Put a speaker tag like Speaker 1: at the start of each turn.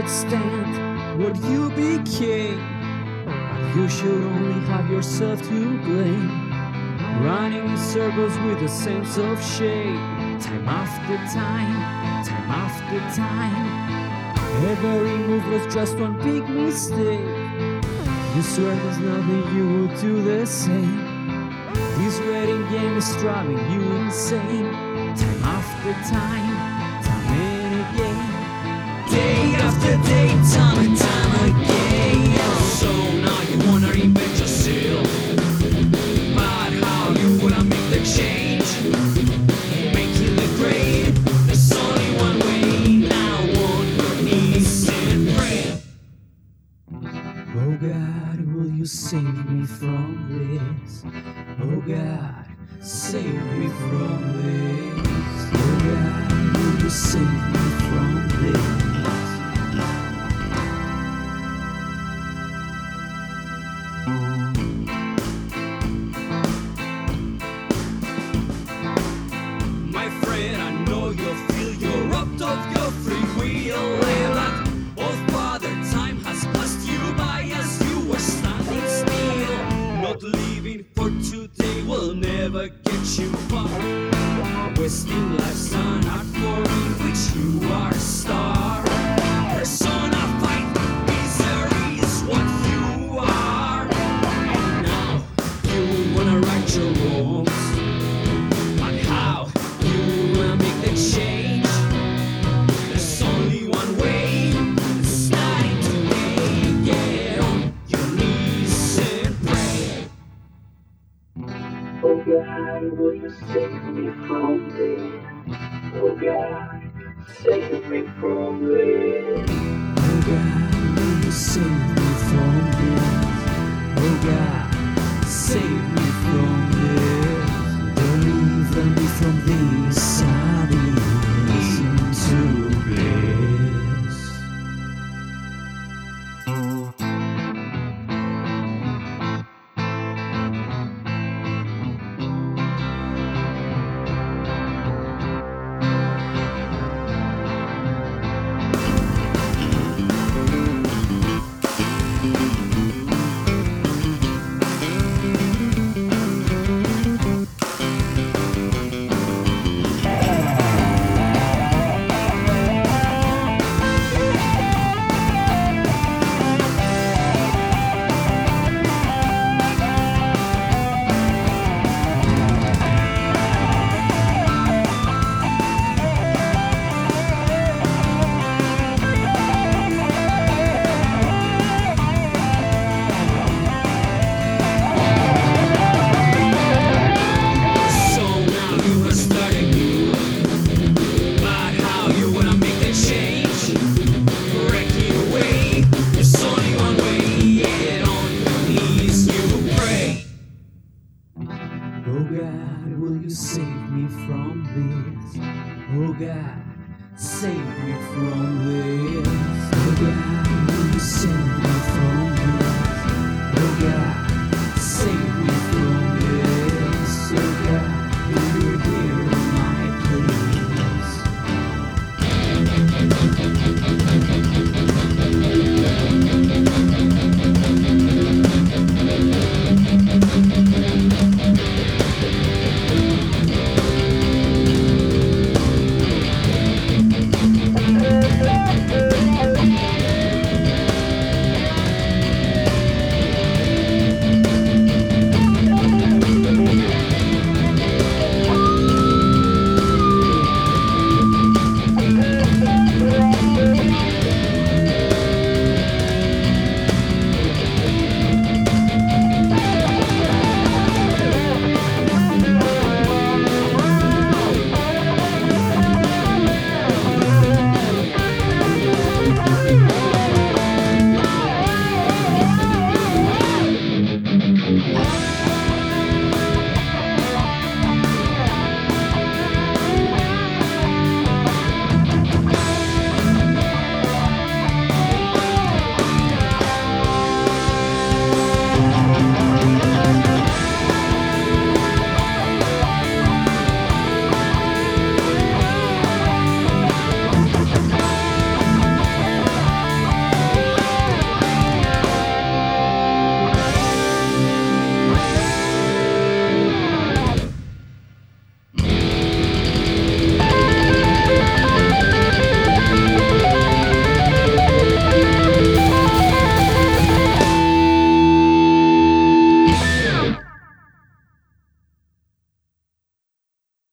Speaker 1: stand what you became. But you should only have yourself to blame, running in circles with a sense of shame. Time after time, time after time. Every move was just one big mistake. You swear there's nothing you would do the same. This waiting game is driving you insane. Time after time, time and again. Day after day, time and time again. So now you wanna reinvent yourself, but how you wanna make the change, make it look great. There's only one way. Now on your knees and pray. Oh God, will you save me from this? Oh God, save me from this. Oh God, will you save me from this? My friend, I know you feel you're robbed of your free will. But oh Father, time has passed you by as you were standing still. Not living for today will never get you far. Wasting life's an art for in which you are a star. Persona 5, misery is what you are. And now you wanna right your wrongs, but how you wanna make the change? There's only one way. It's starting today. Get on your knees and pray.
Speaker 2: Oh God, will you save me from this? Oh God, save me from this.
Speaker 1: Oh God, will you save me from this? Oh God, save me from this. Deliver me from this abyss into bliss. Oh God, will you save me from this? Oh God, save me from this. Oh God, will you save me